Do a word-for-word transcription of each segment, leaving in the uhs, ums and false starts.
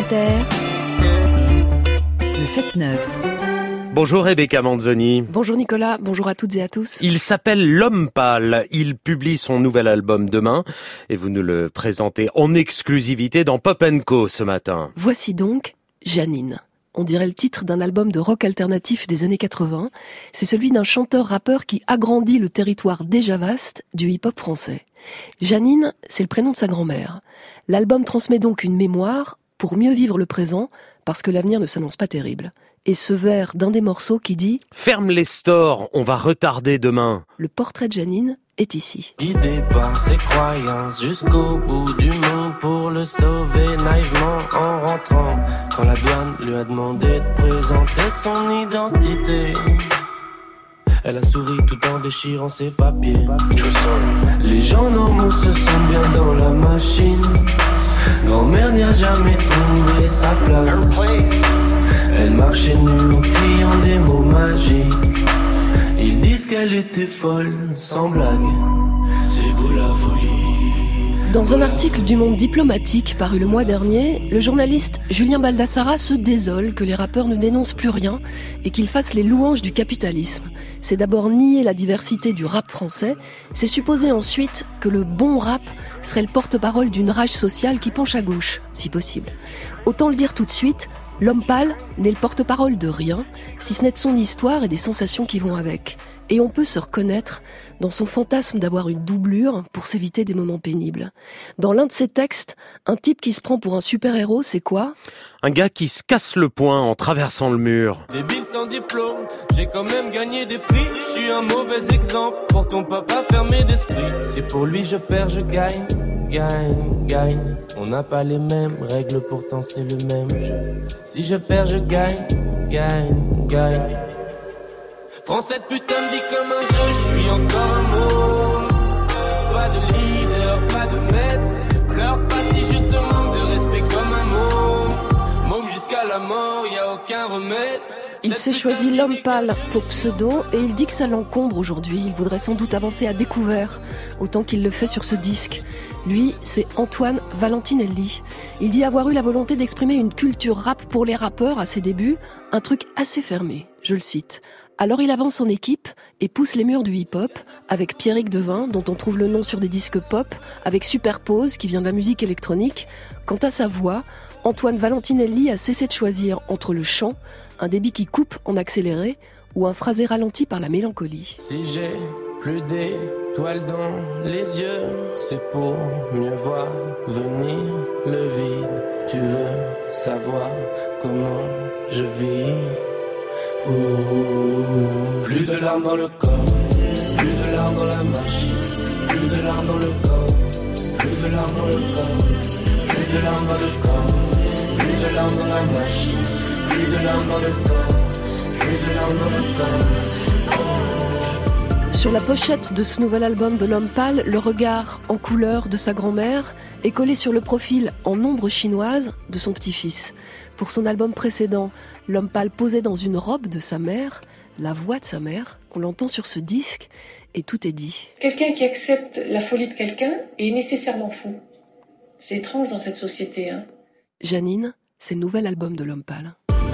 Inter, le sept neuf. Bonjour Rebecca Manzoni. Bonjour Nicolas, bonjour à toutes et à tous. Il s'appelle L'Homme Pâle, il publie son nouvel album demain et vous nous le présentez en exclusivité dans Pop and Co ce matin. Voici donc Janine. On dirait le titre d'un album de rock alternatif des années quatre-vingts. C'est celui d'un chanteur-rappeur qui agrandit le territoire déjà vaste du hip-hop français. Janine, c'est le prénom de sa grand-mère. L'album transmet donc une mémoire pour mieux vivre le présent, parce que l'avenir ne s'annonce pas terrible. Et ce vers d'un des morceaux qui dit « Ferme les stores, on va retarder demain ». Le portrait de Janine est ici. Guidé par ses croyances jusqu'au bout du monde pour le sauver naïvement en rentrant. Quand la douane lui a demandé de présenter son identité, elle a souri tout en déchirant ses papiers. Les gens normaux se sentent bien dans la machine. Grand-mère n'y a jamais trouvé sa place. Elle marchait nue en criant des mots magiques. Ils disent qu'elle était folle, sans blague. C'est beau la folie. Dans un article du Monde diplomatique paru le mois dernier, le journaliste Julien Baldassara se désole que les rappeurs ne dénoncent plus rien et qu'ils fassent les louanges du capitalisme. C'est d'abord nier la diversité du rap français, c'est supposer ensuite que le bon rap serait le porte-parole d'une rage sociale qui penche à gauche, si possible. Autant le dire tout de suite, L'Homme Pâle n'est le porte-parole de rien, si ce n'est de son histoire et des sensations qui vont avec. Et on peut se reconnaître dans son fantasme d'avoir une doublure pour s'éviter des moments pénibles. Dans l'un de ses textes, un type qui se prend pour un super-héros, c'est quoi ? Un gars qui se casse le poing en traversant le mur. Débile sans diplôme, j'ai quand même gagné des prix. Je suis un mauvais exemple pour ton papa fermé d'esprit. Si pour lui je perds, je gagne, gagne, gagne. On n'a pas les mêmes règles, pourtant c'est le même jeu. Si je perds, je gagne, gagne, gagne. Prends cette putain de vie comme un jeu, je suis encore un môme. Pas de leader, pas de maître. Pleure pas si je te manque de respect comme un môme. Môme jusqu'à la mort, y a aucun remède. Il s'est choisi L'Homme Pâle pour pseudo et il dit que ça l'encombre aujourd'hui. Il voudrait sans doute avancer à découvert, autant qu'il le fait sur ce disque. Lui, c'est Antoine Valentinelli. Il dit avoir eu la volonté d'exprimer une culture rap pour les rappeurs à ses débuts, un truc assez fermé, je le cite. Alors il avance en équipe et pousse les murs du hip-hop avec Pierrick Devin, dont on trouve le nom sur des disques pop, avec Superpose, qui vient de la musique électronique. Quant à sa voix, Antoine Valentinelli a cessé de choisir entre le chant, un débit qui coupe en accéléré, ou un phrasé ralenti par la mélancolie. Si j'ai plus d'étoiles dans les yeux, c'est pour mieux voir venir le vide. Tu veux savoir comment je vis? Ouh. Plus de larmes dans le corps, plus de larmes dans la machine, plus de larmes dans le corps, plus de larmes dans le corps, plus de larmes dans le corps, plus de larmes dans la machine, plus de larmes dans le corps, plus de larmes dans le corps. Sur la pochette de ce nouvel album de L'Homme Pâle, le regard en couleur de sa grand-mère est collé sur le profil en ombre chinoise de son petit-fils. Pour son album précédent, L'Homme Pâle posait dans une robe de sa mère, la voix de sa mère, on l'entend sur ce disque, et tout est dit. Quelqu'un qui accepte la folie de quelqu'un est nécessairement fou. C'est étrange dans cette société, hein. Janine, c'est le nouvel album de L'Homme Pâle.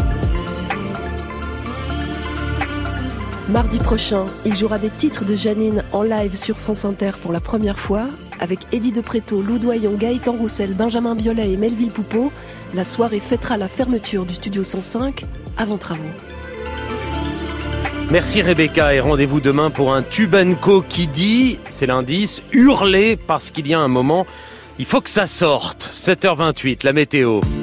Mardi prochain, il jouera des titres de Janine en live sur France Inter pour la première fois, avec Eddie De Pretto, Lou Doyon, Gaëtan Roussel, Benjamin Biolay et Melville Poupeau. La soirée fêtera la fermeture du Studio cent cinq avant travaux. Merci Rebecca et rendez-vous demain pour un Tube and Co qui dit, c'est l'indice, hurler parce qu'il y a un moment, il faut que ça sorte. sept heures vingt-huit, la météo.